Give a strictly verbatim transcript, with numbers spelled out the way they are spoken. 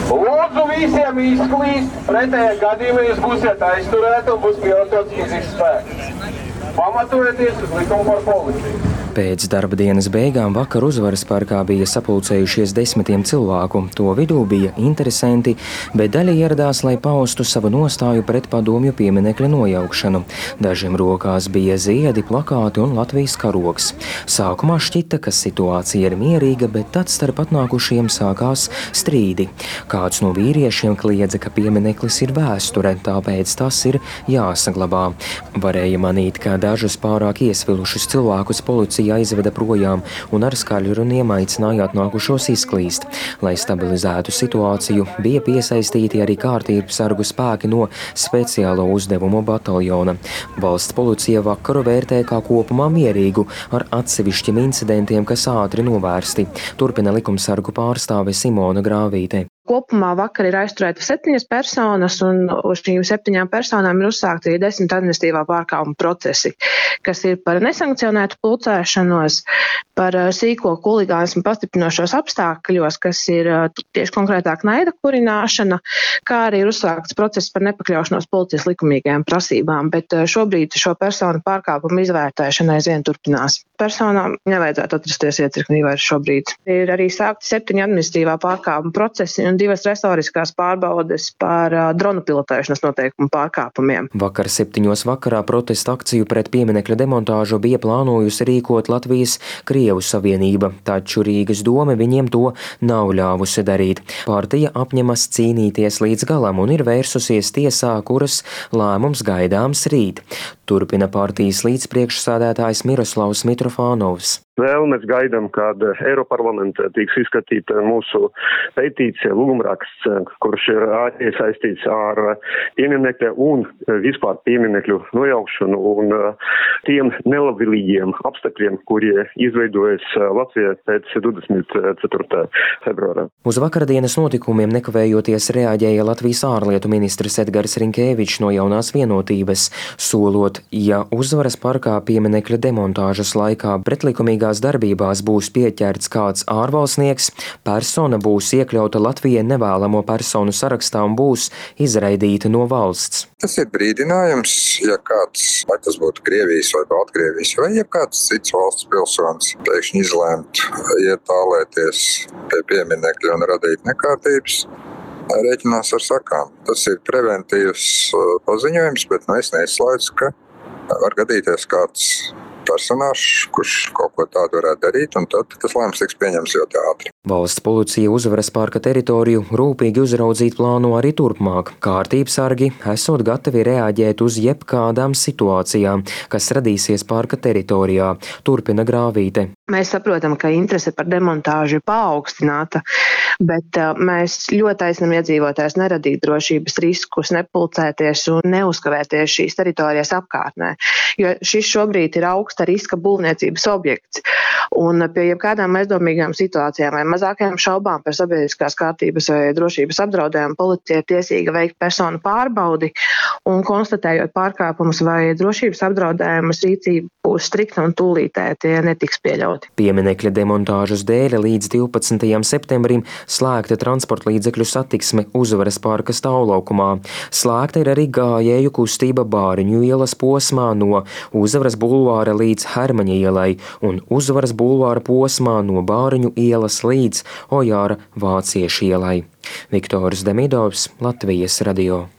Lūdzu visiem izklīst, pretējā gadījumā jūs būsiet aizturēti un būs pielietots fizisks spēks. Pamatojoties uz likumu par policiju. Pēc darba dienas beigām vakar Uzvaras parkā bija sapulcējušies desmitiem cilvēku. To vidū bija interesanti, bet daļa ieradās, lai paustu savu nostāju pret padomju pieminekļa nojaukšanu. Dažiem rokās bija ziedi, plakāti un Latvijas karogs. Sākumā šķita, ka situācija ir mierīga, bet tad starp atnākušiem sākās strīdi. Kāds no vīriešiem kliedza, ka piemineklis ir vēsture, tāpēc tas ir jāsaglabā. Varēja manīt, ka dažus pārāk iesvilušus cilvēkus policija aizveda projām un ar skaļu runiem aicināja atnākušos izklīst. Lai stabilizētu situāciju, bija piesaistīti arī kārtības sargu spēki no speciālo uzdevumu bataljona. Valsts policija vakaru vērtē kā kopumā mierīgu, ar atsevišķiem incidentiem, kas ātri novērsti. Turpina likumsargu pārstāve Simona Grāvīte. Kopumā vakar ir aizturēta septiņas personas, un uz šīm septiņām personām ir uzsākti desmit administratīvā pārkāpuma procesi, kas ir par nesankcionētu pulcēšanos, par sīko huligānismu pastiprinošos apstākļos, kas ir tieši konkrētāk naida kurināšana, kā arī ir uzsākts process par nepakļaušanos policijas likumīgajām prasībām, bet šobrīd šo personu pārkāpumu izvērtēšana aizvien turpinās. Personām nevajadzētu atrasties iecirknī vairs šobrīd. Ir arī sākti septiņi administratīvā pārkāpuma procesi un divas restoriskās pārbaudes par uh, dronu pilotēšanas noteikumu pārkāpumiem. Vakar septiņos vakarā protesta akciju pret pieminekļa demontāžu bija plānojusi rīkot Latvijas Krievu savienība, taču Rīgas dome viņiem to nav ļāvusi darīt. Partija apņemas cīnīties līdz galam un ir vērsusies tiesā, kuras lēmums gaidāms rīt. Turpina partijas līdzpriekšsādātājs Miroslavs Mitrofānovs. Vēl mēs gaidām, kad Eiroparlamentā tiks izskatīta mūsu petīcija, lūgumraksts, kurš ir iesaistīts ar pieminekļa un vispār pieminekļu nojaukšanu un tiem nelabvēlīgiem apstākļiem, kuri izveidojas Latvijā pēc divdesmit ceturtā februāra. Uz vakardienas notikumiem nekavējoties reaģēja Latvijas ārlietu ministrs Edgars Rinkēvičs no Jaunās vienotības, solot, ja Uzvaras parkā pieminekļa demontāžas laikā pretlikumīgā darbībās būs pieķerts kāds ārvalstnieks, persona būs iekļauta Latvijai nevēlamo personu sarakstā un būs izraidīta no valsts. Tas ir brīdinājums, ja kāds, vai tas būtu Krievijas vai Baltkrievijas, vai ja kāds cits valsts pilsonis pēkšņi izlēmt iet tālēties pie pieminekļa un radīt nekārtības, rēķinās ar sakām. Tas ir preventīvs paziņojums, bet nu es neizslēdzu, ka var gadīties kāds personāžs, kurš kaut ko tādu varētu darīt, un tad tas lēmums tiks pieņems ļoti ātri. Valsts policija Uzvaras parka teritoriju rūpīgi uzraudzīt plāno arī turpmāk. Kārtības sargi esot gatavi reaģēt uz jebkādām situācijām, kas radīsies parka teritorijā, turpina Grāvīte. Mēs saprotam, ka interese par demontāžu ir paaugstināta, bet uh, mēs ļoti aicinām iedzīvotājus neradīt drošības riskus, nepulcēties un neuzkavēties šīs teritorijas apkārtnē, jo šis šobrīd ir augsta riska būvniecības objekts. Un pie jebkādām aizdomīgām situācijām vai mazākajām šaubām par sabiedriskās kārtības vai drošības apdraudējumu policija ir tiesīga veikt personu pārbaudi un konstatējot pārkāpumus vai drošības apdraudējumus, rīcība būs strikta un tūlītēji tie netiks pieļauti. Pieminekļa demontāžas dēļ līdz divpadsmitajam septembrim slēgta transporta līdzekļu satiksme Uzvaras parka stāvlaukumā. Slēgta ir arī gājēju kustība Bāriņu ielas posmā no Uzvaras bulvāra līdz Hermaņa ielai un Uzvaras bulvāra posmā no Bāriņu ielas līdz Ojāra Vāciešu ielai. Viktors Demidovs, Latvijas radio.